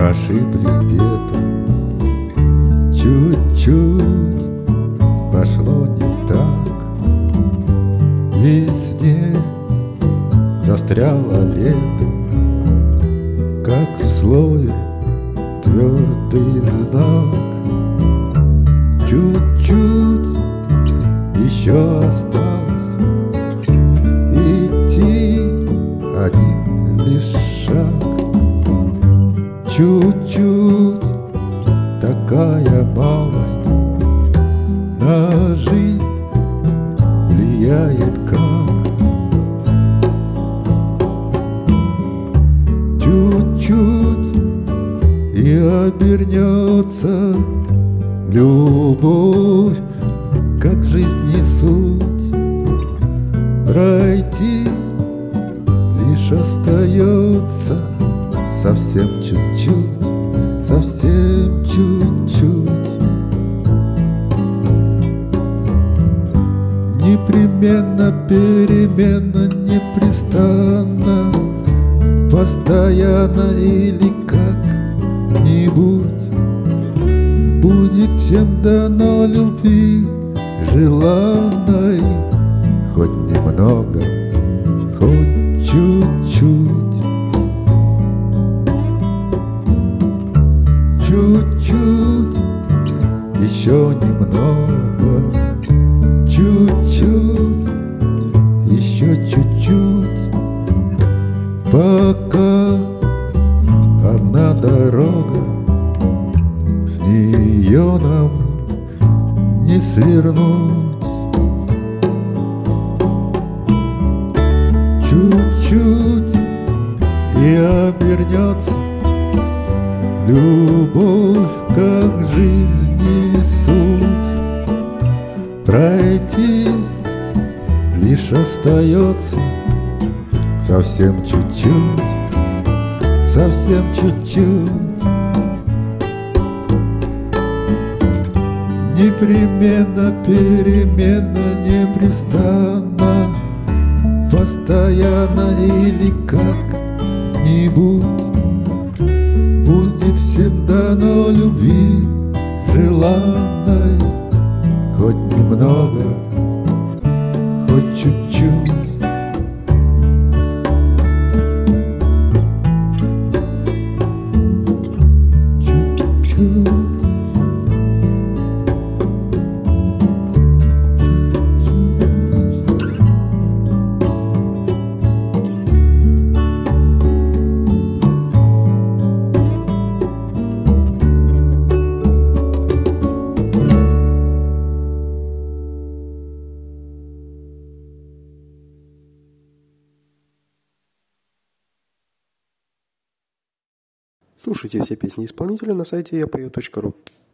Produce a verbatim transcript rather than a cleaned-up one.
ошиблись где-то, чуть-чуть пошло не так. Весне застряло лето, как в слове твердый знак. Чуть-чуть еще осталось идти один лишь шаг. Чуть-чуть такая малость на жизнь влияет как. Чуть-чуть и обернется любовь, как жизни суть. Пройти лишь остается совсем чуть-чуть, совсем чуть-чуть. Непременно, переменно, непрестанно, постоянно или как-нибудь будет всем дано любви желанной, хоть немного, хоть чуть-чуть. Чуть-чуть, еще немного, чуть-чуть, еще чуть-чуть, пока одна дорога, с нее нам не свернуть. Чуть-чуть и обернется любовь, как жизни суть. Пройти лишь остается совсем чуть-чуть, совсем чуть-чуть. Непременно, переменно, непрестанно, постоянно или как-нибудь будет всем дано любви желанной, хоть немного, хоть чуть-чуть. Чуть-чуть. Слушайте все песни исполнителя на сайте я пою точка ру.